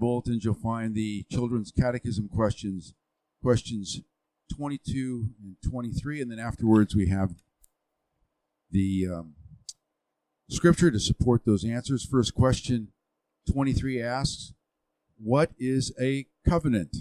bulletins, you'll find the Children's Catechism questions 22 and 23, and then afterwards we have the scripture to support those answers. First question, 23 asks, what is a covenant?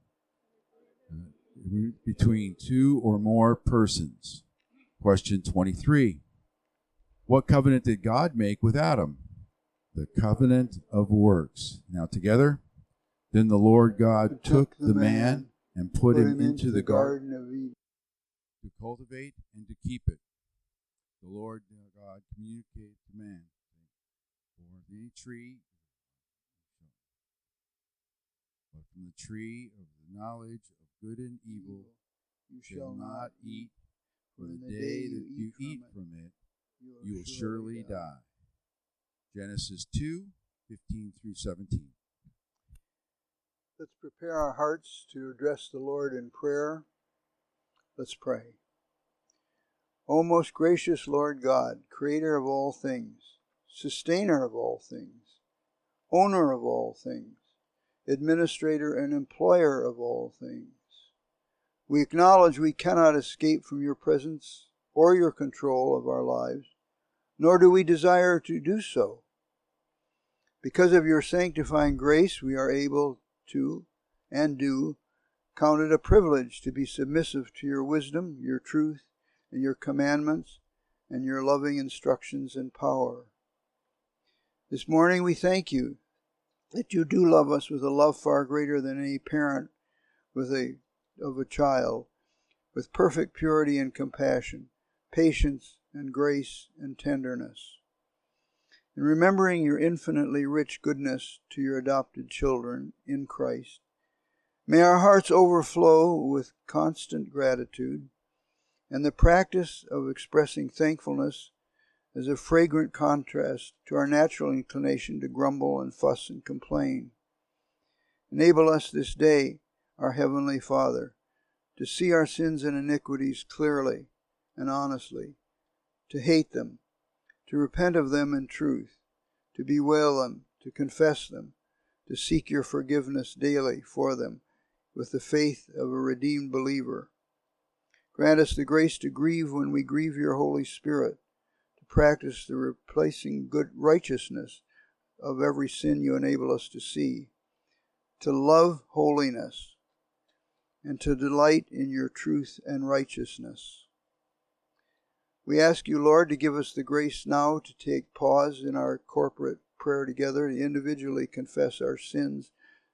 Between two or more persons. Question 23. What covenant did God make with Adam? The covenant of works. Now together. Then the Lord God took the man and put him into the garden of Eden to cultivate and to keep it. The Lord God communicated to man, for any tree, but from the tree of the knowledge of good and evil you shall not eat, for the day that you eat from it, you will surely die. Genesis 2:15 through 17. Let's prepare our hearts to address the Lord in prayer. Let's pray. O most gracious Lord God, creator of all things, sustainer of all things, owner of all things, administrator and employer of all things, we acknowledge we cannot escape from your presence or your control of our lives, nor do we desire to do so. Because of your sanctifying grace, we are able to, and do, count it a privilege to be submissive to your wisdom, your truth, and your commandments, and your loving instructions and power. This morning we thank you that you do love us with a love far greater than any parent of a child, with perfect purity and compassion, patience and grace and tenderness. In remembering your infinitely rich goodness to your adopted children in Christ, may our hearts overflow with constant gratitude and the practice of expressing thankfulness as a fragrant contrast to our natural inclination to grumble and fuss and complain. Enable us this day, our Heavenly Father, to see our sins and iniquities clearly and honestly, to hate them, to repent of them in truth, to bewail them, to confess them, to seek your forgiveness daily for them with the faith of a redeemed believer. Grant us the grace to grieve when we grieve your Holy Spirit, to practice the replacing good righteousness of every sin you enable us to see, to love holiness, and to delight in your truth and righteousness. We ask you, Lord, to give us the grace now to take pause in our corporate prayer together, to individually confess our sins.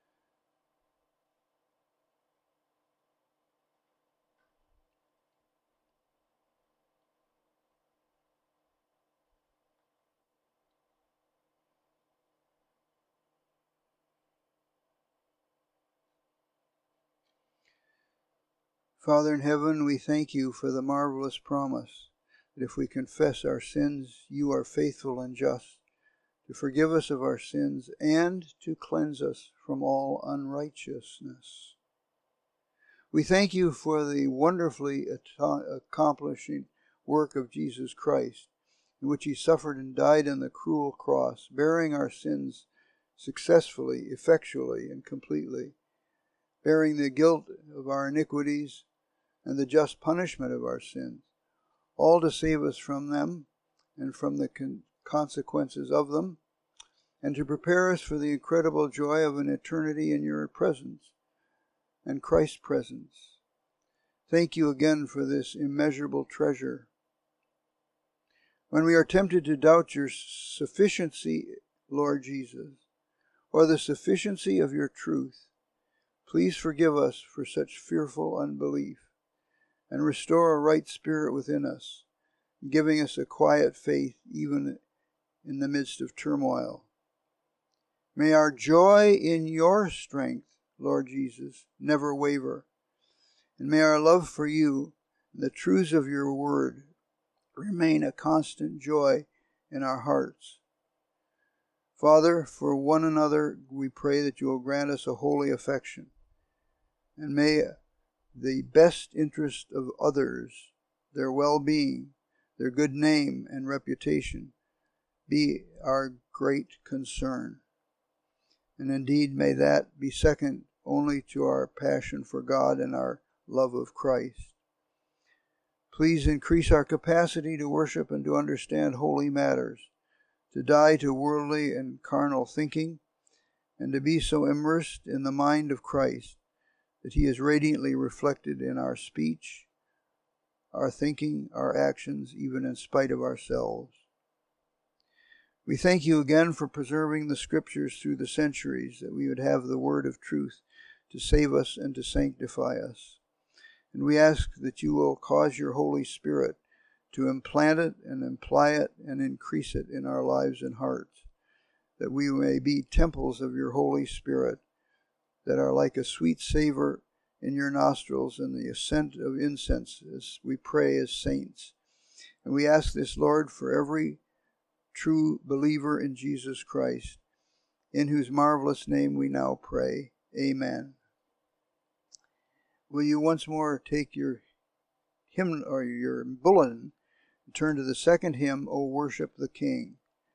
Father in heaven, we thank you for the marvelous promise that if we confess our sins, you are faithful and just to forgive us of our sins and to cleanse us from all unrighteousness. We thank you for the wonderfully accomplishing work of Jesus Christ, in which he suffered and died on the cruel cross, bearing our sins successfully, effectually, and completely, bearing the guilt of our iniquities and the just punishment of our sins, all to save us from them and from the consequences of them, and to prepare us for the incredible joy of an eternity in your presence and Christ's presence. Thank you again for this immeasurable treasure. When we are tempted to doubt your sufficiency, Lord Jesus, or the sufficiency of your truth, please forgive us for such fearful unbelief, and restore a right spirit within us, giving us a quiet faith even in the midst of turmoil. May our joy in your strength, Lord Jesus, never waver, and may our love for you and the truths of your word remain a constant joy in our hearts. Father, for one another we pray that you will grant us a holy affection, and may the best interest of others, their well-being, their good name and reputation, be our great concern. And indeed, may that be second only to our passion for God and our love of Christ. Please increase our capacity to worship and to understand holy matters, to die to worldly and carnal thinking, and to be so immersed in the mind of Christ that he is radiantly reflected in our speech, our thinking, our actions, even in spite of ourselves. We thank you again for preserving the Scriptures through the centuries, that we would have the word of truth to save us and to sanctify us. And we ask that you will cause your Holy Spirit to implant it and imply it and increase it in our lives and hearts, that we may be temples of your Holy Spirit that are like a sweet savor in your nostrils and the ascent of incense as we pray as saints. And we ask this, Lord, for every true believer in Jesus Christ, in whose marvelous name we now pray. Amen. Will you once more take your hymn or your bulletin and turn to the second hymn, O Worship the King.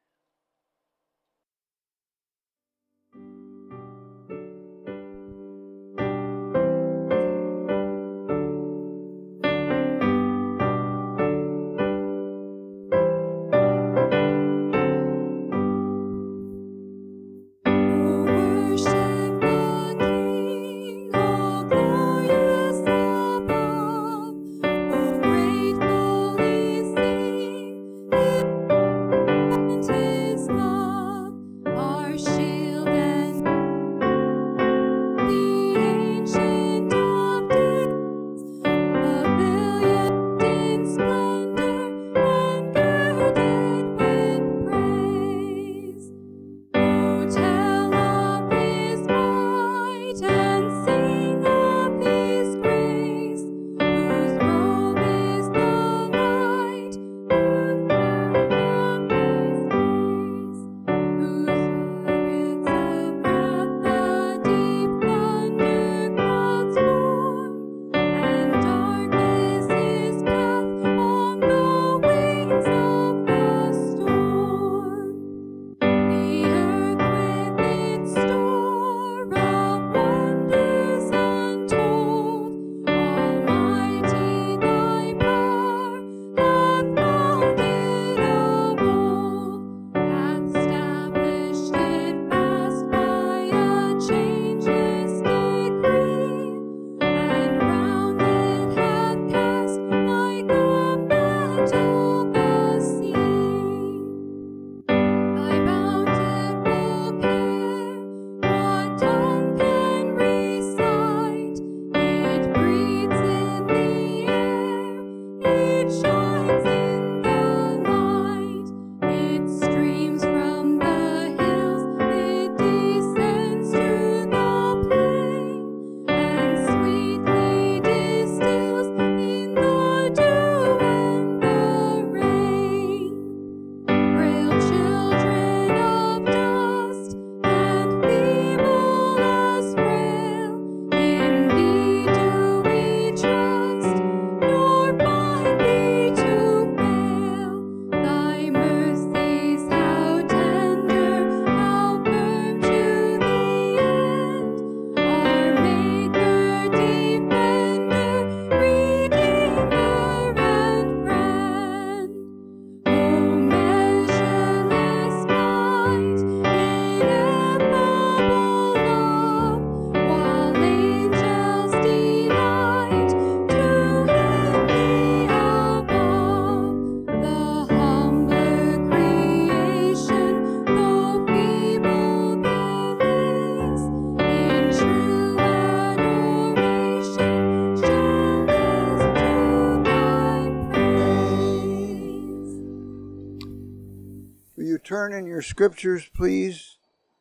Turn in your scriptures, please,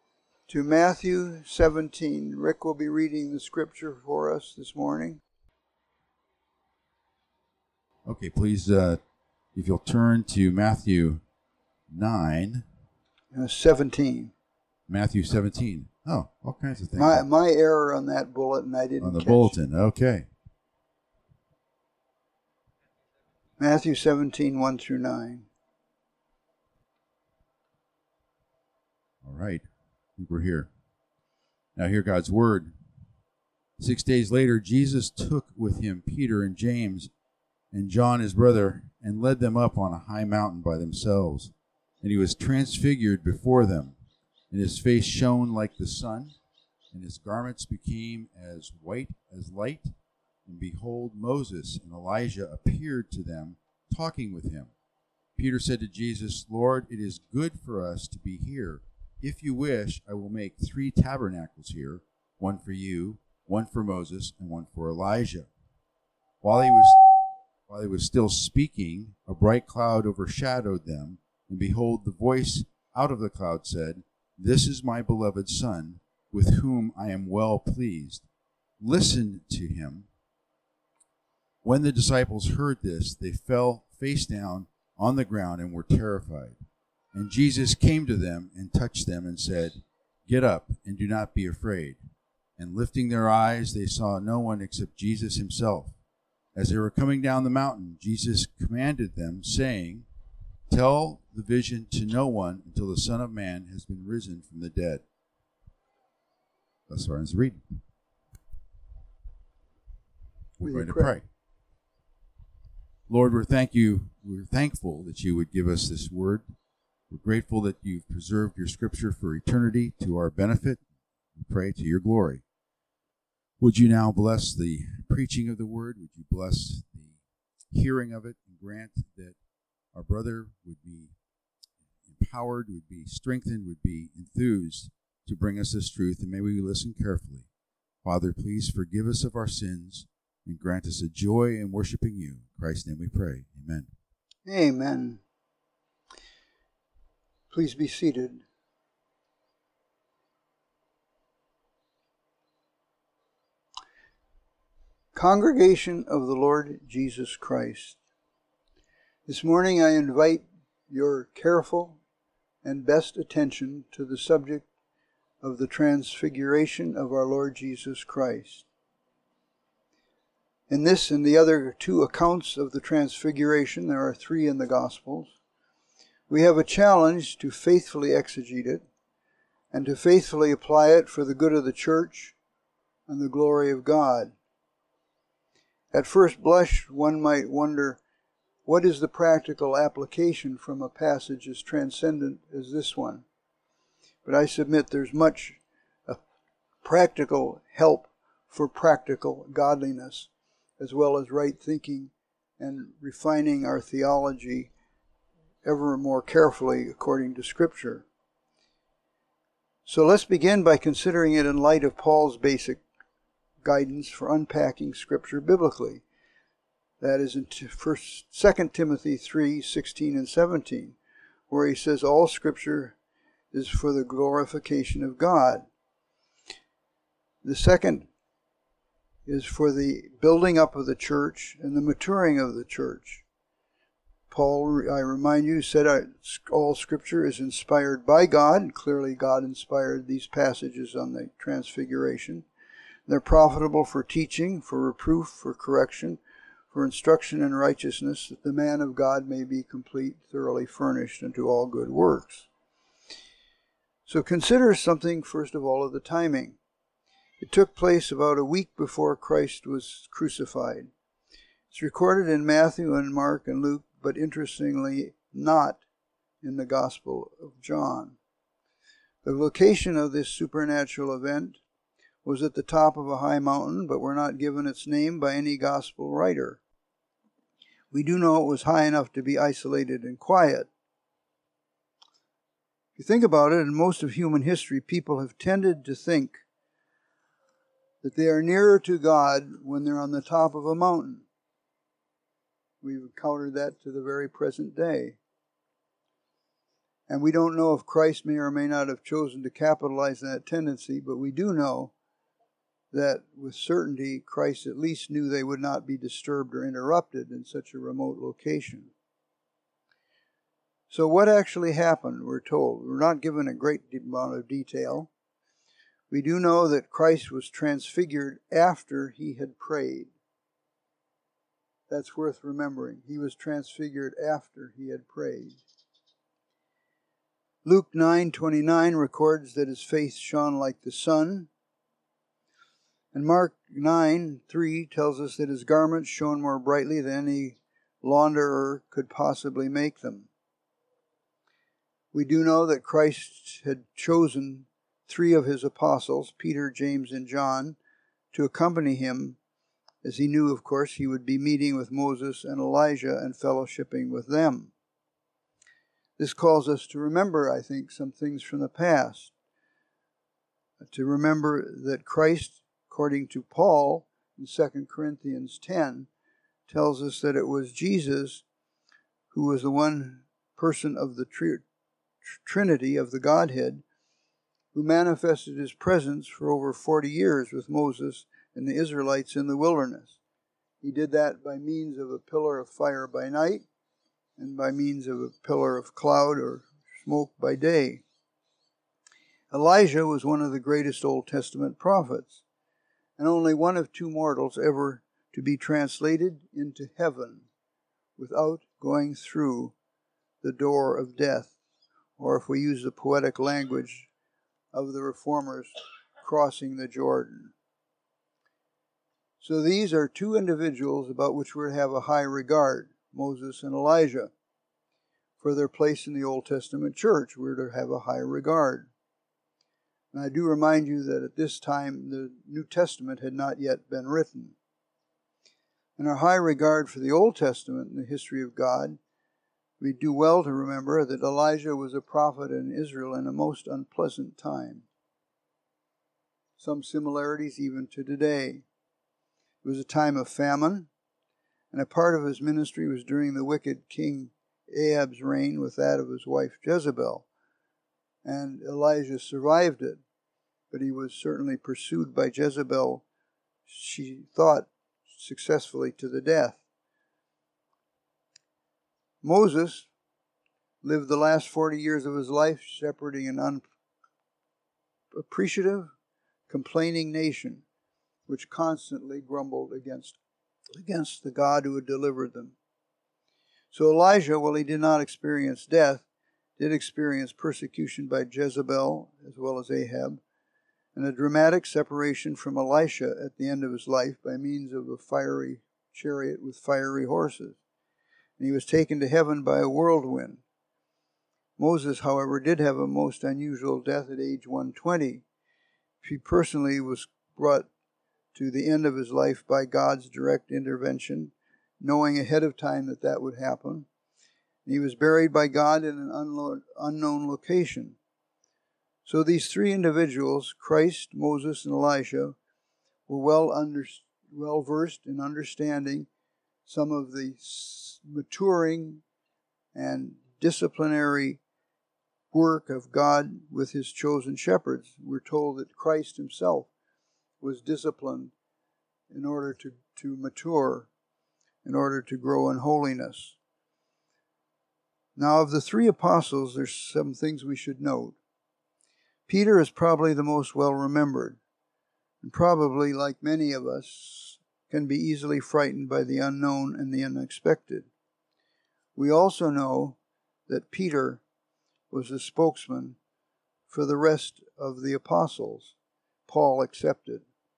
to Matthew 17. Rick will be reading the scripture for us this morning. Okay, please, if you'll turn to Matthew 9. 17. Matthew 17. Oh, all kinds of things. My error on that bulletin, I didn't on the catch. Bulletin, okay. Matthew 17, 1 through 9. All right. I think we're here. Now hear God's word. 6 days later, Jesus took with him Peter and James and John his brother, and led them up on a high mountain by themselves. And he was transfigured before them, and his face shone like the sun, and his garments became as white as light. And behold, Moses and Elijah appeared to them, talking with him. Peter said to Jesus, Lord, it is good for us to be here. If you wish, I will make 3 tabernacles here, one for you, one for Moses, and one for Elijah. While he was still speaking, a bright cloud overshadowed them, and behold, the voice out of the cloud said, This is my beloved Son, with whom I am well pleased. Listen to him. When the disciples heard this, they fell face down on the ground and were terrified. And Jesus came to them and touched them and said, Get up and do not be afraid. And lifting their eyes, they saw no one except Jesus himself. As they were coming down the mountain, Jesus commanded them, saying, Tell the vision to no one until the Son of Man has been risen from the dead. Thus far ends the reading. We're going to pray. Lord, we're thankful that you would give us this word. We're grateful that you've preserved your scripture for eternity to our benefit. We pray to your glory. Would you now bless the preaching of the word? Would you bless the hearing of it and grant that our brother would be empowered, would be strengthened, would be enthused to bring us this truth, and may we listen carefully. Father, please forgive us of our sins and grant us a joy in worshiping you. In Christ's name we pray. Amen. Amen. Please be seated. Congregation of the Lord Jesus Christ. This morning I invite your careful and best attention to the subject of the transfiguration of our Lord Jesus Christ. In this and the other 2 accounts of the transfiguration, there are 3 in the Gospels, we have a challenge to faithfully exegete it and to faithfully apply it for the good of the church and the glory of God. At first blush, one might wonder, what is the practical application from a passage as transcendent as this one? But I submit there's much practical help for practical godliness, as well as right thinking and refining our theology ever more carefully according to Scripture. So let's begin by considering it in light of Paul's basic guidance for unpacking Scripture biblically. That is in 2 Timothy 3:16 and 17, where he says all Scripture is for the glorification of God. The second is for the building up of the church and the maturing of the church. Paul, I remind you, said all Scripture is inspired by God, and clearly God inspired these passages on the Transfiguration. They're profitable for teaching, for reproof, for correction, for instruction in righteousness, that the man of God may be complete, thoroughly furnished unto all good works. So consider something, first of all, of the timing. It took place about a week before Christ was crucified. It's recorded in Matthew and Mark and Luke, but interestingly, not in the Gospel of John. The location of this supernatural event was at the top of a high mountain, but we're not given its name by any Gospel writer. We do know it was high enough to be isolated and quiet. If you think about it, in most of human history, people have tended to think that they are nearer to God when they're on the top of a mountain. We've encountered that to the very present day. And we don't know if Christ may or may not have chosen to capitalize on that tendency, but we do know that with certainty Christ at least knew they would not be disturbed or interrupted in such a remote location. So what actually happened, we're told. We're not given a great amount of detail. We do know that Christ was transfigured after he had prayed. That's worth remembering. He was transfigured after he had prayed. Luke 9:29 records that his face shone like the sun, And Mark 9:3 tells us that his garments shone more brightly than any launderer could possibly make them. We do know that Christ had chosen 3 of his apostles, Peter, James, and John, to accompany him, as he knew, of course, he would be meeting with Moses and Elijah and fellowshipping with them. This calls us to remember, I think, some things from the past. To remember that Christ, according to Paul in 2 Corinthians 10, tells us that it was Jesus who was the one person of the Trinity, of the Godhead, who manifested his presence for over 40 years with Moses and the Israelites in the wilderness. He did that by means of a pillar of fire by night and by means of a pillar of cloud or smoke by day. Elijah was one of the greatest Old Testament prophets, and only one of 2 mortals ever to be translated into heaven without going through the door of death, or if we use the poetic language of the Reformers, crossing the Jordan. So these are 2 individuals about which we're to have a high regard, Moses and Elijah. For their place in the Old Testament church, we're to have a high regard. And I do remind you that at this time, the New Testament had not yet been written. In our high regard for the Old Testament and the history of God, we do well to remember that Elijah was a prophet in Israel in a most unpleasant time. Some similarities even to today. It was a time of famine, and a part of his ministry was during the wicked King Ahab's reign with that of his wife Jezebel. And Elijah survived it, but he was certainly pursued by Jezebel, she thought, successfully to the death. Moses lived the last 40 years of his life shepherding an unappreciative, complaining nation, which constantly grumbled against the God who had delivered them. So Elijah, while he did not experience death, did experience persecution by Jezebel as well as Ahab, and a dramatic separation from Elisha at the end of his life by means of a fiery chariot with fiery horses. And he was taken to heaven by a whirlwind. Moses, however, did have a most unusual death at age 120. He personally was brought to the end of his life by God's direct intervention, knowing ahead of time that that would happen. He was buried by God in an unknown location. So these 3 individuals, Christ, Moses, and Elijah, were well versed in understanding some of the maturing and disciplinary work of God with his chosen shepherds. We're told that Christ himself was disciplined in order to mature, in order to grow in holiness. Now, of the 3 apostles, there's some things we should note. Peter is probably the most well-remembered, and probably, like many of us, can be easily frightened by the unknown and the unexpected. We also know that Peter was a spokesman for the rest of the apostles, Paul excepted.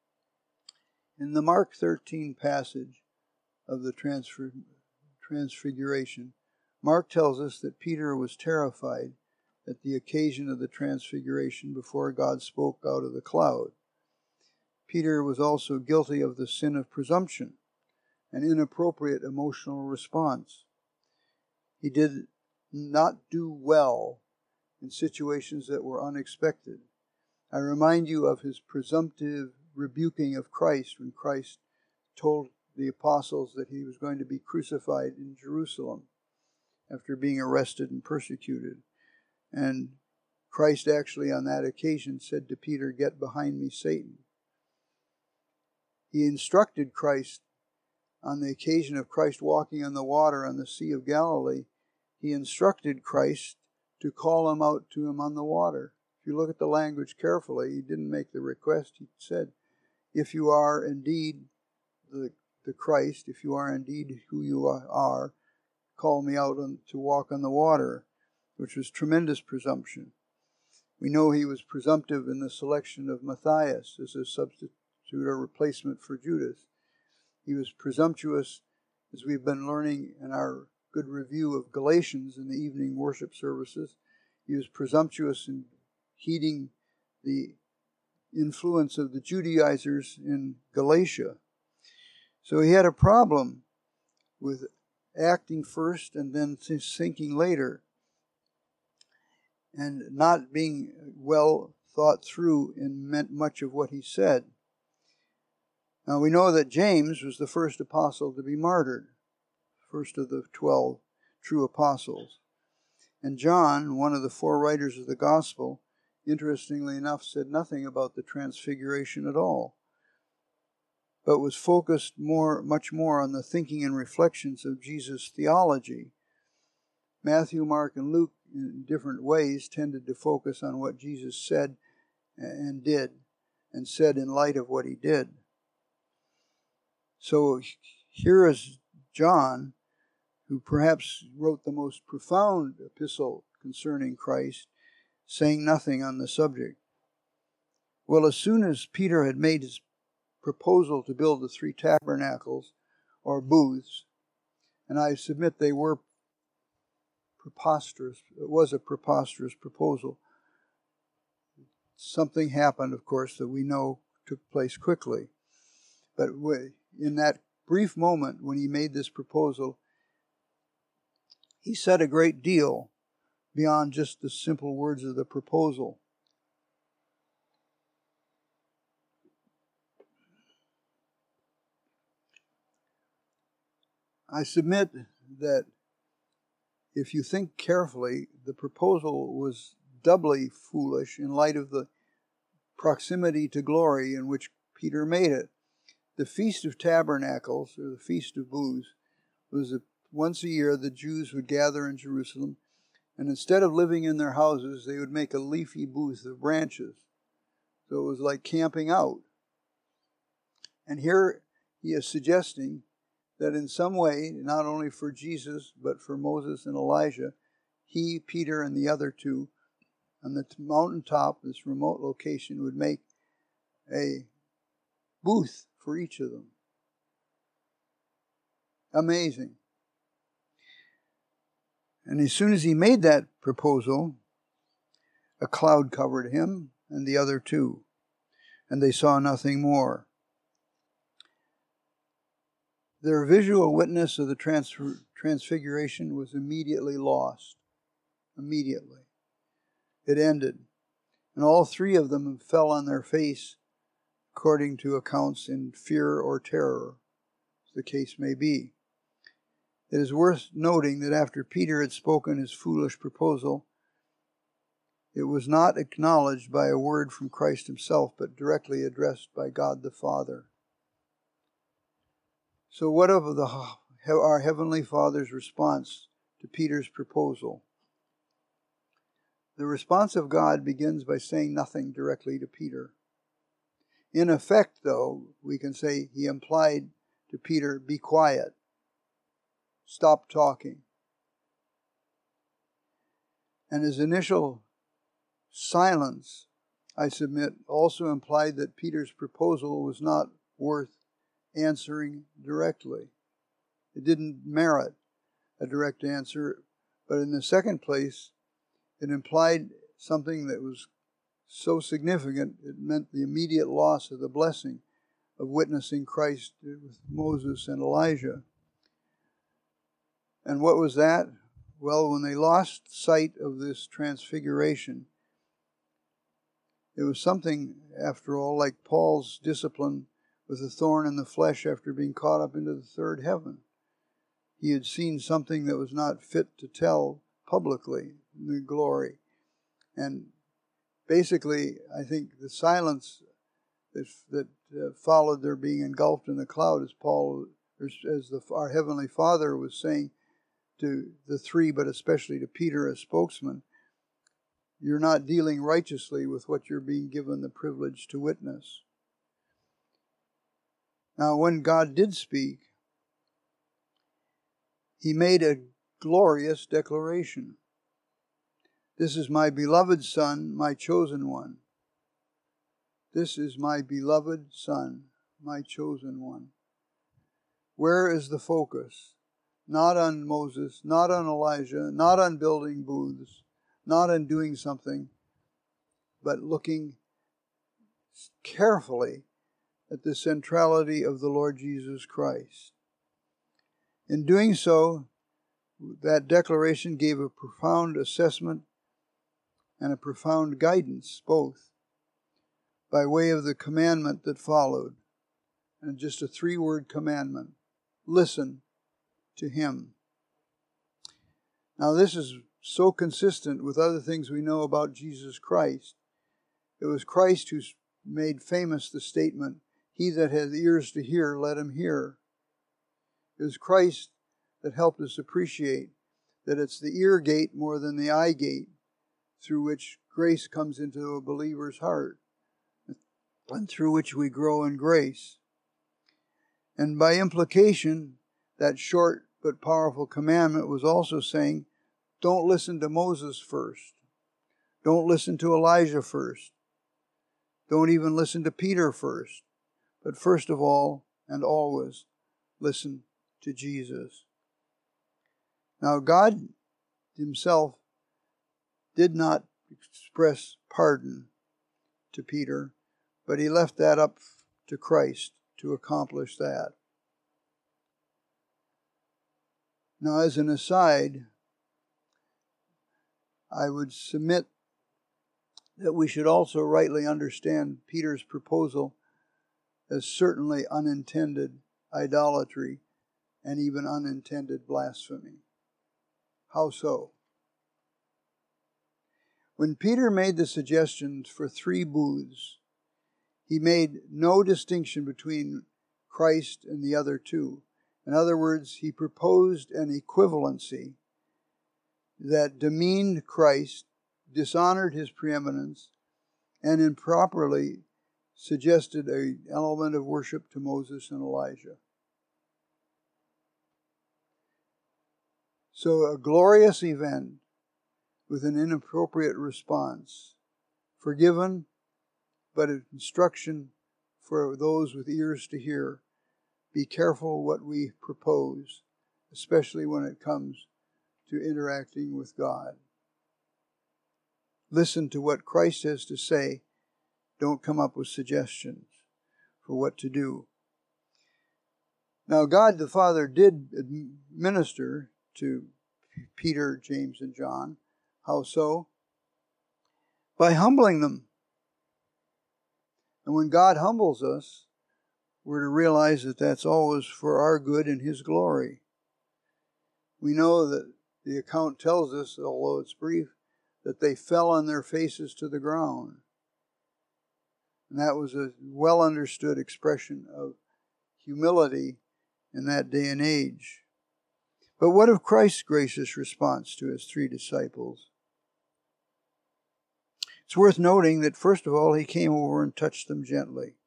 In the Mark 13 passage of the Transfiguration, Mark tells us that Peter was terrified at the occasion of the Transfiguration before God spoke out of the cloud. Peter was also guilty of the sin of presumption, an inappropriate emotional response. He did not do well in situations that were unexpected. I remind you of his presumptive rebuking of Christ when Christ told the apostles that he was going to be crucified in Jerusalem after being arrested and persecuted. And Christ actually on that occasion said to Peter, "Get behind me, Satan." He instructed Christ on the occasion of Christ walking on the water on the Sea of Galilee. He instructed Christ to call him out to him on the water. If you look at the language carefully, he didn't make the request. He said, "If you are indeed the Christ, if you are indeed who you are, call me out to walk on the water," which was tremendous presumption. We know he was presumptive in the selection of Matthias as a substitute or replacement for Judas. He was presumptuous, as we've been learning in our good review of Galatians in the evening worship services. He was presumptuous in heeding the influence of the Judaizers in Galatia. So he had a problem with acting first and then thinking later, and not being well thought through in much of what he said. Now we know that James was the first apostle to be martyred, first of the 12 true apostles. And John, one of the 4 writers of the gospel, interestingly enough, said nothing about the transfiguration at all, but was focused much more on the thinking and reflections of Jesus' theology. Matthew, Mark, and Luke, in different ways, tended to focus on what Jesus said and did, and said in light of what he did. So here is John, who perhaps wrote the most profound epistle concerning Christ, saying nothing on the subject. Well, as soon as Peter had made his proposal to build the 3 tabernacles, or booths, and I submit they were preposterous. It was a preposterous proposal. Something happened, of course, that we know took place quickly. But in that brief moment when he made this proposal, he said a great deal beyond just the simple words of the proposal. I submit that if you think carefully, the proposal was doubly foolish in light of the proximity to glory in which Peter made it. The Feast of Tabernacles, or the Feast of Booths, was once a year the Jews would gather in Jerusalem, and instead of living in their houses, they would make a leafy booth of branches. So it was like camping out. And here he is suggesting that in some way, not only for Jesus, but for Moses and Elijah, he, Peter, and the other 2, on the mountaintop, this remote location, would make a booth for each of them. Amazing. And as soon as he made that proposal, a cloud covered him and the other 2, and they saw nothing more. Their visual witness of the transfiguration was immediately lost. Immediately. It ended. And all 3 of them fell on their face, according to accounts, in fear or terror, as the case may be. It is worth noting that after Peter had spoken his foolish proposal, it was not acknowledged by a word from Christ himself, but directly addressed by God the Father. So what of our Heavenly Father's response to Peter's proposal? The response of God begins by saying nothing directly to Peter. In effect, though, we can say he implied to Peter, be quiet. Stop talking. And his initial silence, I submit, also implied that Peter's proposal was not worth answering directly. It didn't merit a direct answer, but in the second place, it implied something that was so significant, it meant the immediate loss of the blessing of witnessing Christ with Moses and Elijah. And what was that? Well, when they lost sight of this transfiguration, it was something, after all, like Paul's discipline with a thorn in the flesh after being caught up into the third heaven. He had seen something that was not fit to tell publicly, the glory. And basically, I think the silence that followed their being engulfed in the cloud, as our Heavenly Father was saying to the 3, but especially to Peter as spokesman, you're not dealing righteously with what you're being given the privilege to witness. Now, when God did speak, he made a glorious declaration. This is my beloved Son, my chosen one. This is my beloved Son, my chosen one. Where is the focus? Not on Moses, not on Elijah, not on building booths, not on doing something, but looking carefully at the centrality of the Lord Jesus Christ. In doing so, that declaration gave a profound assessment and a profound guidance, both, by way of the commandment that followed. And just a 3-word commandment: listen to him. Now, this is so consistent with other things we know about Jesus Christ. It was Christ who made famous the statement, "He that has ears to hear, let him hear." It was Christ that helped us appreciate that it's the ear gate more than the eye gate through which grace comes into a believer's heart and through which we grow in grace. And by implication, that short but powerful commandment was also saying, don't listen to Moses first. Don't listen to Elijah first. Don't even listen to Peter first. But first of all and always, listen to Jesus. Now, God himself did not express pardon to Peter, but he left that up to Christ to accomplish that. Now, as an aside, I would submit that we should also rightly understand Peter's proposal as certainly unintended idolatry and even unintended blasphemy. How so? When Peter made the suggestions for 3 booths, he made no distinction between Christ and the other 2. In other words, he proposed an equivalency that demeaned Christ, dishonored his preeminence, and improperly suggested an element of worship to Moses and Elijah. So a glorious event with an inappropriate response, forgiven, but an instruction for those with ears to hear. Be careful what we propose, especially when it comes to interacting with God. Listen to what Christ has to say. Don't come up with suggestions for what to do. Now, God the Father did minister to Peter, James, and John. How so? By humbling them. And when God humbles us, we're to realize that that's always for our good and his glory. We know that the account tells us, although it's brief, that they fell on their faces to the ground. And that was a well understood expression of humility in that day and age. But what of Christ's gracious response to his 3 disciples? It's worth noting that first of all, he came over and touched them gently.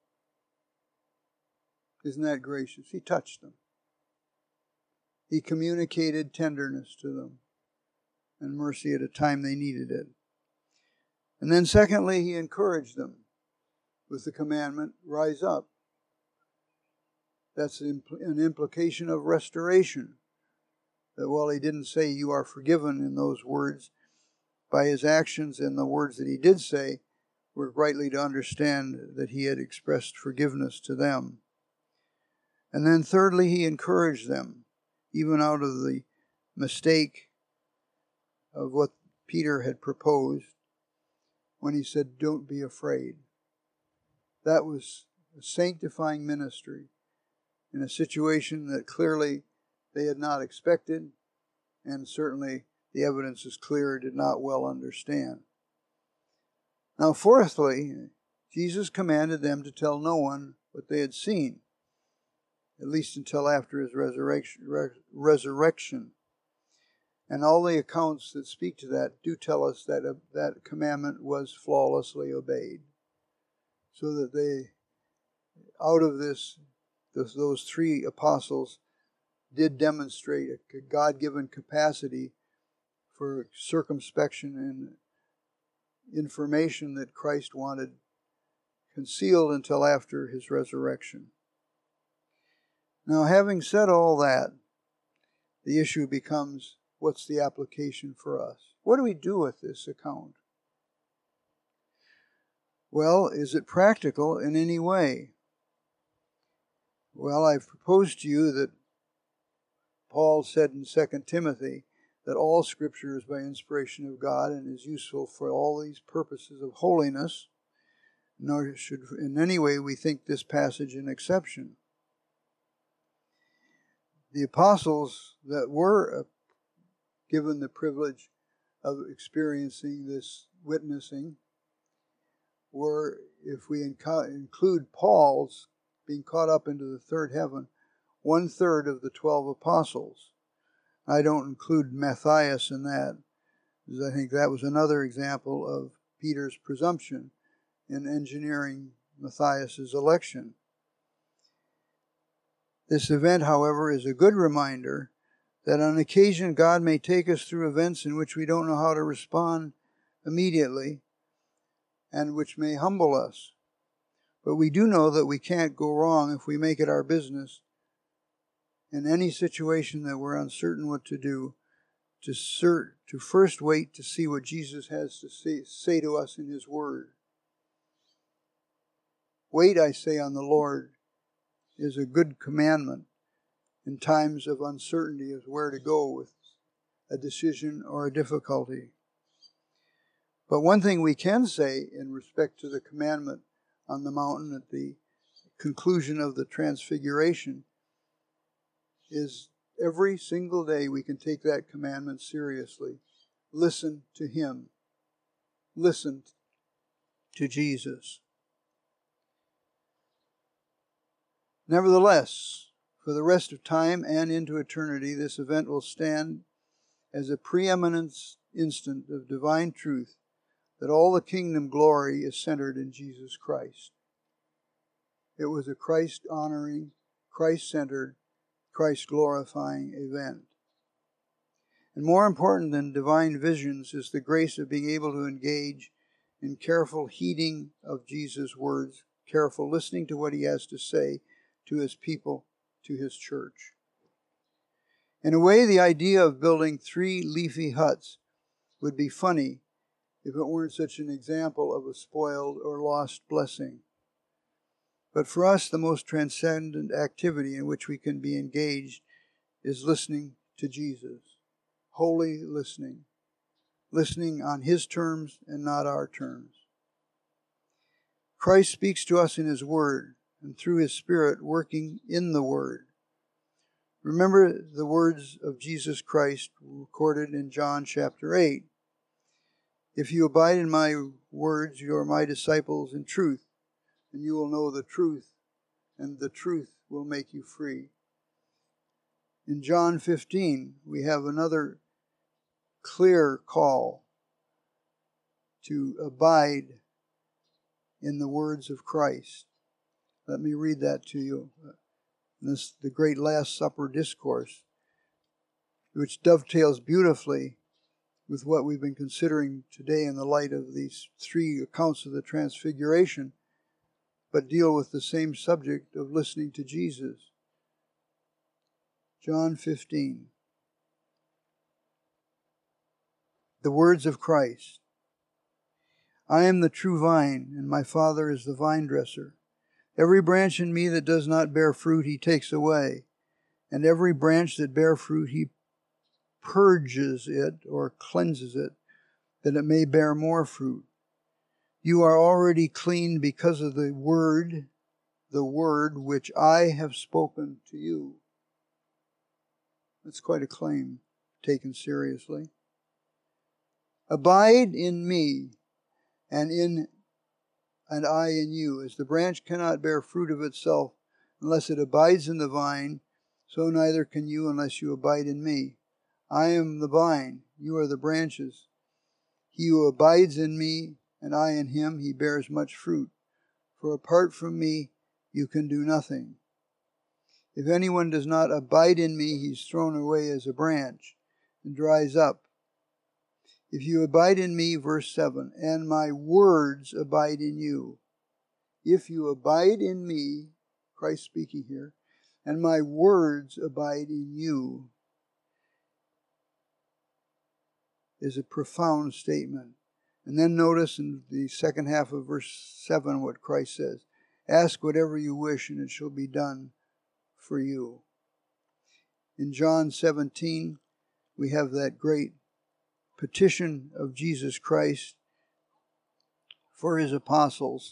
Isn't that gracious? He touched them. He communicated tenderness to them and mercy at a time they needed it. And then secondly, he encouraged them with the commandment, rise up. That's an implication of restoration. That while he didn't say you are forgiven in those words, by his actions and the words that he did say, we're rightly to understand that he had expressed forgiveness to them. And then thirdly, he encouraged them, even out of the mistake of what Peter had proposed, when he said, don't be afraid. That was a sanctifying ministry in a situation that clearly they had not expected, and certainly the evidence is clear, did not well understand. Now, fourthly, Jesus commanded them to tell no one what they had seen, at least until after his resurrection. And all the accounts that speak to that do tell us that that commandment was flawlessly obeyed. So that they, out of this, those 3 apostles did demonstrate a God-given capacity for circumspection and information that Christ wanted concealed until after his resurrection. Now, having said all that, the issue becomes, what's the application for us? What do we do with this account? Well, is it practical in any way? Well, I've proposed to you that Paul said in 2 Timothy that all Scripture is by inspiration of God and is useful for all these purposes of holiness, nor should in any way we think this passage an exception. The apostles that were given the privilege of experiencing this witnessing were, if we include Paul's being caught up into the third heaven, 1/3 of the 12 apostles. I don't include Matthias in that, because I think that was another example of Peter's presumption in engineering Matthias's election. This event, however, is a good reminder that on occasion God may take us through events in which we don't know how to respond immediately and which may humble us. But we do know that we can't go wrong if we make it our business in any situation that we're uncertain what to do, to first wait to see what Jesus has to say to us in His Word. Wait, I say, on the Lord is a good commandment in times of uncertainty as where to go with a decision or a difficulty. But one thing we can say in respect to the commandment on the mountain at the conclusion of the Transfiguration is every single day we can take that commandment seriously. Listen to Him. Listen to Jesus. Nevertheless, for the rest of time and into eternity, this event will stand as a preeminent instant of divine truth that all the kingdom glory is centered in Jesus Christ. It was a Christ-honoring, Christ-centered, Christ-glorifying event. And more important than divine visions is the grace of being able to engage in careful heeding of Jesus' words, careful listening to what He has to say to His people, to His church. In a way, the idea of building 3 leafy huts would be funny if it weren't such an example of a spoiled or lost blessing. But for us, the most transcendent activity in which we can be engaged is listening to Jesus. Holy listening. Listening on His terms and not our terms. Christ speaks to us in His Word and through His Spirit working in the Word. Remember the words of Jesus Christ recorded in John chapter 8. If you abide in my words, you are my disciples in truth, and you will know the truth, and the truth will make you free. In John 15, we have another clear call to abide in the words of Christ. Let me read that to you. This is the great Last Supper discourse, which dovetails beautifully with what we've been considering today in the light of these 3 accounts of the Transfiguration, but deal with the same subject of listening to Jesus. John 15. The words of Christ. I am the true vine, and my Father is the vine dresser. Every branch in me that does not bear fruit, He takes away. And every branch that bear fruit, He purges it or cleanses it, that it may bear more fruit. You are already clean because of the word which I have spoken to you. That's quite a claim, taken seriously. Abide in me, and I in you. As the branch cannot bear fruit of itself unless it abides in the vine, so neither can you unless you abide in me. I am the vine, you are the branches. He who abides in me, and I in him, he bears much fruit. For apart from me, you can do nothing. If anyone does not abide in me, he is thrown away as a branch and dries up. If you abide in me, verse 7, and my words abide in you. if you abide in me, Christ speaking here, and my words abide in you, is a profound statement. And then notice in the second half of verse 7 what Christ says. Ask whatever you wish, and it shall be done for you. In John 17, we have that great petition of Jesus Christ for his apostles.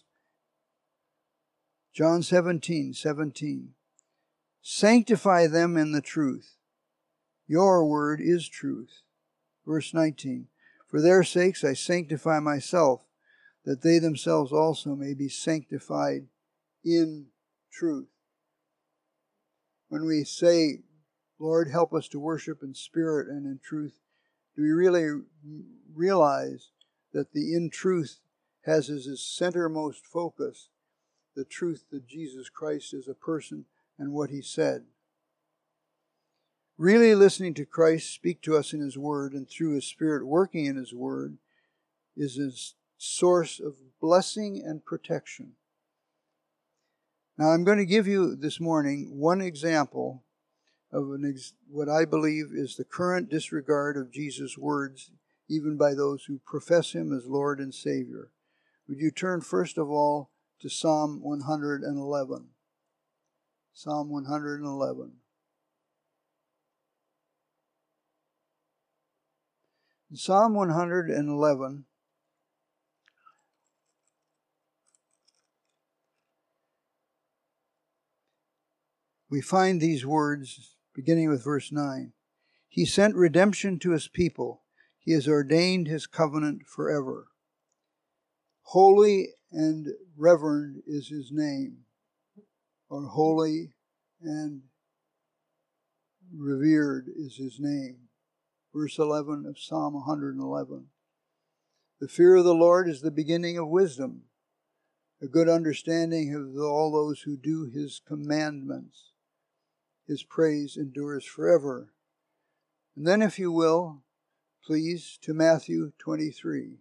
John 17:17. Sanctify them in the truth. Your word is truth. Verse 19. For their sakes I sanctify myself, that they themselves also may be sanctified in truth. When we say, Lord, help us to worship in spirit and in truth, do we really realize that the in truth has as its centermost focus the truth that Jesus Christ is a person and what he said? Really listening to Christ speak to us in his word and through his Spirit working in his word is a source of blessing and protection. Now I'm going to give you this morning one example of what I believe is the current disregard of Jesus' words, even by those who profess him as Lord and Savior. Would you turn first of all to Psalm 111? Psalm 111. In Psalm 111, we find these words beginning with verse 9. He sent redemption to his people. He has ordained his covenant forever. Holy and reverend is his name, or holy and revered is his name. Verse 11 of Psalm 111. The fear of the Lord is the beginning of wisdom, a good understanding of all those who do his commandments. His praise endures forever. And then, if you will, please, to Matthew 23.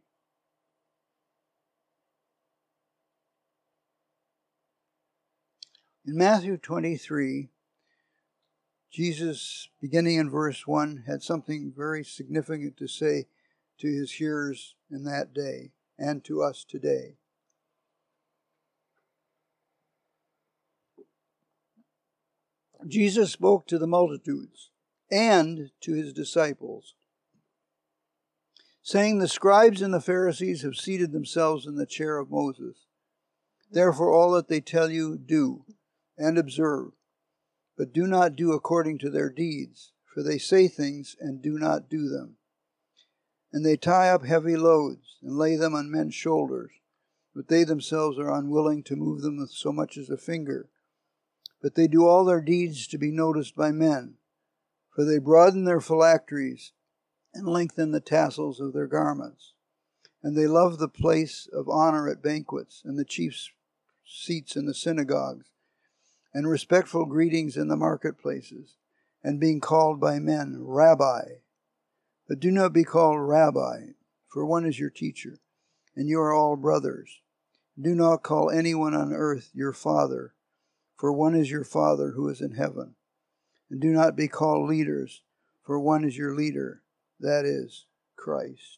In Matthew 23, Jesus, beginning in verse 1, had something very significant to say to his hearers in that day and to us today. Jesus spoke to the multitudes and to his disciples, saying, the scribes and the Pharisees have seated themselves in the chair of Moses. Therefore all that they tell you, do and observe, but do not do according to their deeds, for they say things and do not do them. And they tie up heavy loads and lay them on men's shoulders, but they themselves are unwilling to move them with so much as a finger. But they do all their deeds to be noticed by men, for they broaden their phylacteries and lengthen the tassels of their garments. And they love the place of honor at banquets and the chief seats in the synagogues, and respectful greetings in the marketplaces, and being called by men, Rabbi. But do not be called Rabbi, for one is your teacher, and you are all brothers. Do not call anyone on earth your father, for one is your Father who is in heaven. And do not be called leaders, for one is your leader, that is, Christ.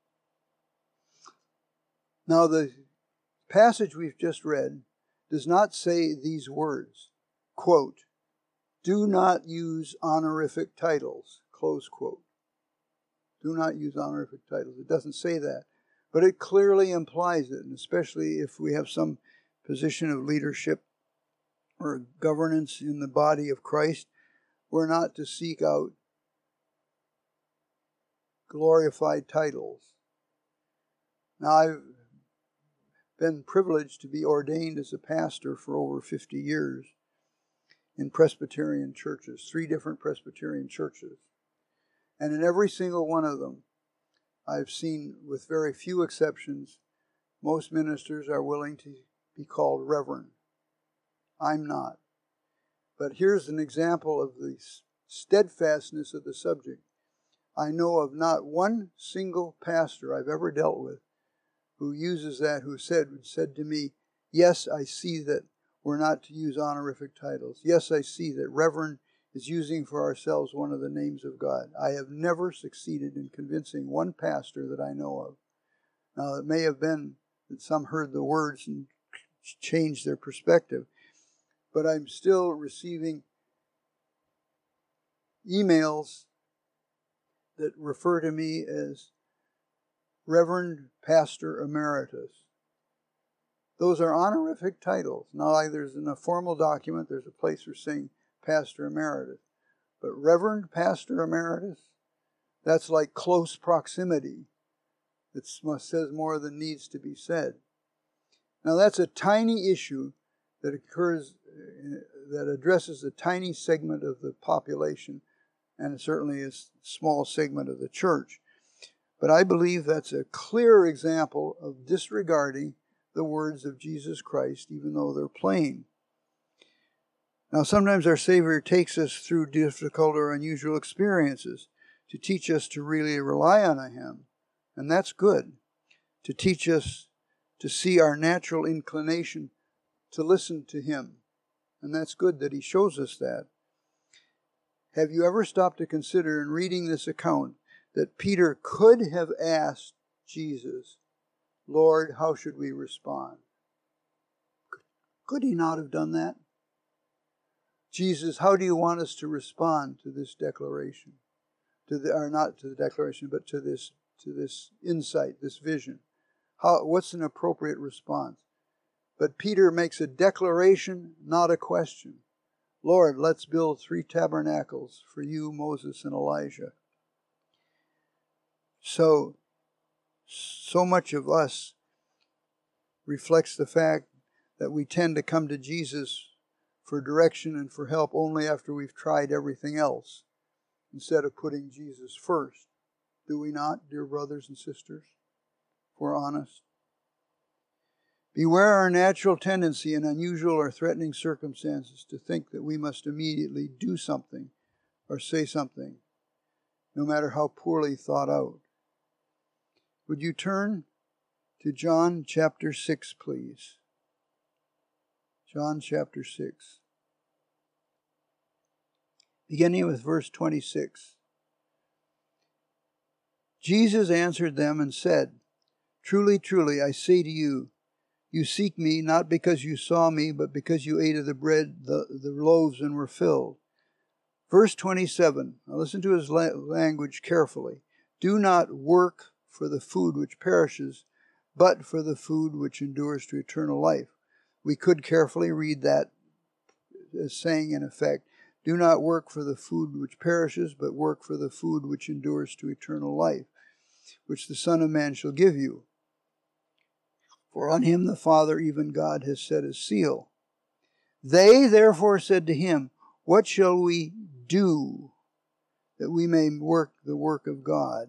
Now the passage we've just read does not say these words, quote, do not use honorific titles, close quote. Do not use honorific titles. It doesn't say that, but it clearly implies it, and especially if we have some position of leadership or governance in the body of Christ, we're not to seek out glorified titles. Now, I've been privileged to be ordained as a pastor for over 50 years in Presbyterian churches, 3 different Presbyterian churches. And in every single one of them, I've seen, with very few exceptions, most ministers are willing to be called reverend. I'm not. But here's an example of the steadfastness of the subject. I know of not one single pastor I've ever dealt with who uses that, who said to me, Yes, I see that we're not to use honorific titles. Yes, I see that Reverend is using for ourselves one of the names of God. I have never succeeded in convincing one pastor that I know of. Now, it may have been that some heard the words and changed their perspective, but I'm still receiving emails that refer to me as Reverend Pastor Emeritus. Those are honorific titles. Not like there's in a formal document, there's a place for saying Pastor Emeritus. But Reverend Pastor Emeritus, that's like close proximity. It says more than needs to be said. Now that's a tiny issue that occurs, that addresses a tiny segment of the population, and certainly a small segment of the church. But I believe that's a clear example of disregarding the words of Jesus Christ, even though they're plain. Now, sometimes our Savior takes us through difficult or unusual experiences to teach us to really rely on Him, and that's good. To teach us to see our natural inclination to listen to Him, and that's good that He shows us that. Have you ever stopped to consider in reading this account that Peter could have asked Jesus, Lord, how should we respond? Could he not have done that? Jesus, how do you want us to respond to this declaration? Not to the declaration, but to this insight, this vision. What's an appropriate response? But Peter makes a declaration, not a question. Lord, let's build 3 tabernacles for you, Moses, and Elijah. So much of us reflects the fact that we tend to come to Jesus for direction and for help only after we've tried everything else, instead of putting Jesus first. Do we not, dear brothers and sisters, if we're honest? Beware our natural tendency in unusual or threatening circumstances to think that we must immediately do something or say something, no matter how poorly thought out. Would you turn to John chapter 6, please? John chapter 6. Beginning with verse 26. Jesus answered them and said, Truly, truly, I say to you, you seek me not because you saw me, but because you ate of the bread, the loaves, and were filled. Verse 27. Now listen to his language carefully. Do not work for the food which perishes, but for the food which endures to eternal life. We could carefully read that as saying, in effect, do not work for the food which perishes, but work for the food which endures to eternal life, which the Son of Man shall give you. For on him the Father, even God, has set his seal. They therefore said to him, What shall we do that we may work the work of God?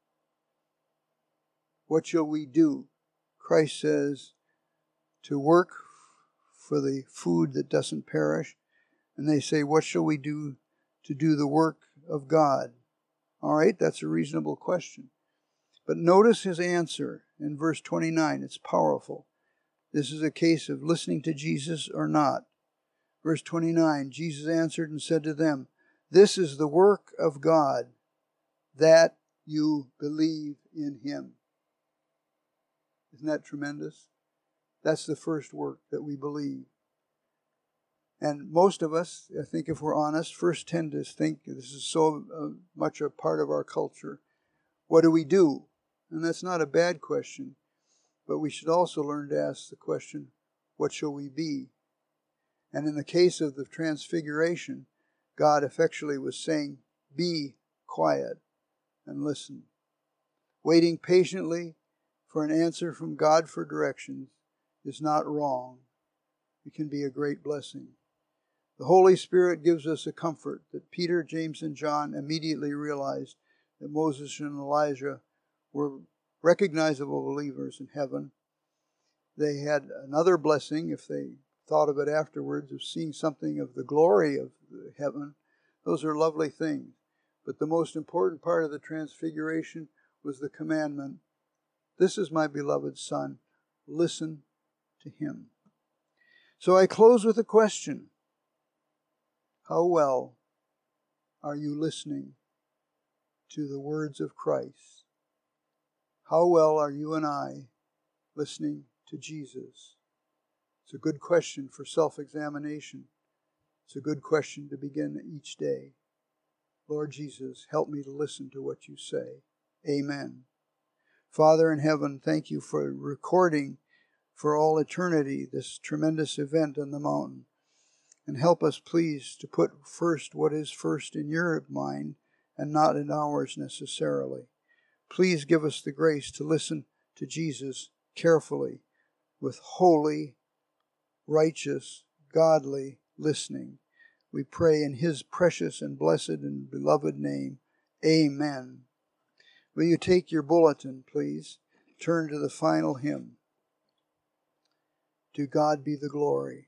What shall we do? Christ says to work for the food that doesn't perish. And they say, what shall we do to do the work of God? All right, that's a reasonable question. But notice his answer in verse 29. It's powerful. This is a case of listening to Jesus or not. Verse 29, Jesus answered and said to them, This is the work of God, that you believe in him. Isn't that tremendous? That's the first work, that we believe. And most of us, I think if we're honest, first tend to think this is so much a part of our culture. What do we do? And that's not a bad question, but we should also learn to ask the question, what shall we be? And in the case of the transfiguration, God effectually was saying, be quiet and listen. Waiting patiently for an answer from God for directions is not wrong. It can be a great blessing. The Holy Spirit gives us a comfort that Peter, James, and John immediately realized that Moses and Elijah were recognizable believers in heaven. They had another blessing, if they thought of it afterwards, of seeing something of the glory of heaven. Those are lovely things. But the most important part of the transfiguration was the commandment, This is my beloved Son, listen to him. So I close with a question. How well are you listening to the words of Christ? How well are you and I listening to Jesus? It's a good question for self-examination. It's a good question to begin each day. Lord Jesus, help me to listen to what you say. Amen. Father in heaven, thank you for recording for all eternity this tremendous event on the mountain. And help us, please, to put first what is first in your mind and not in ours necessarily. Please give us the grace to listen to Jesus carefully with holy, righteous, godly listening. We pray in his precious and blessed and beloved name. Amen. Will you take your bulletin, please? Turn to the final hymn. To God be the glory.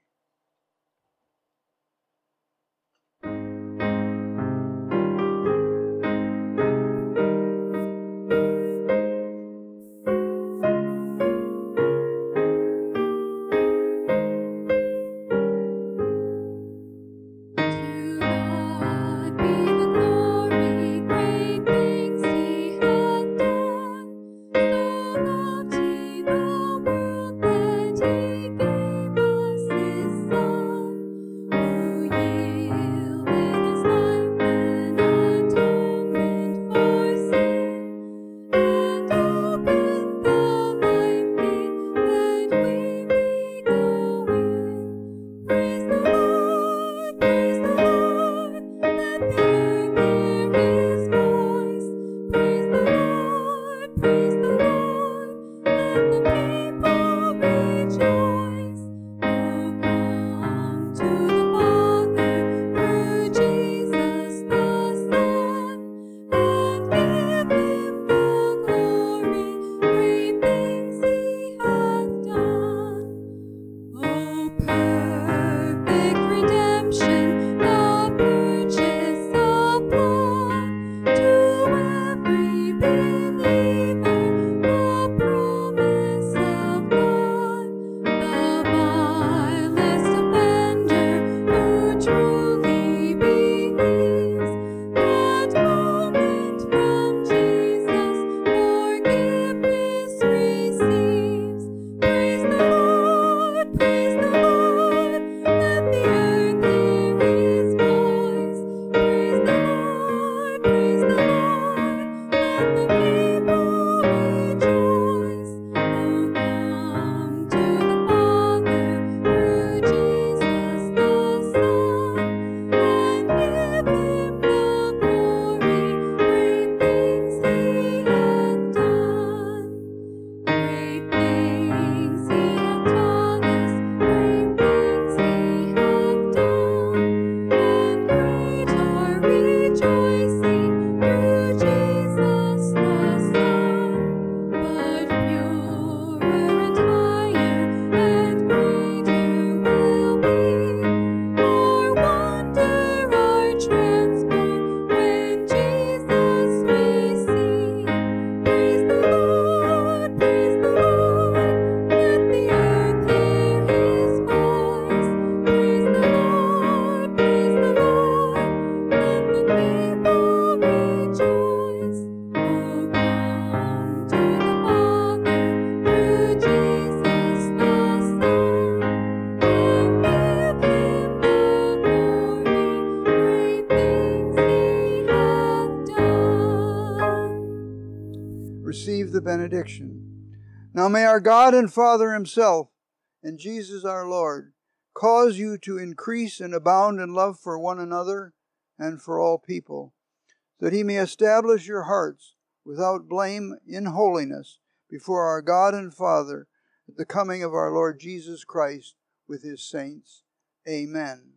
Receive the benediction. Now may our God and Father himself and Jesus our Lord cause you to increase and abound in love for one another and for all people, that he may establish your hearts without blame in holiness before our God and Father at the coming of our Lord Jesus Christ with his saints. Amen.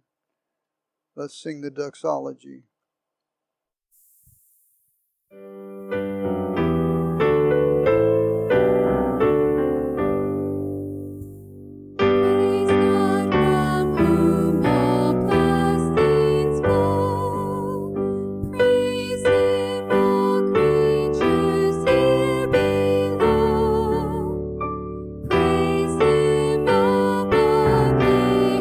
Let's sing the doxology. Praise him above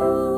Lord.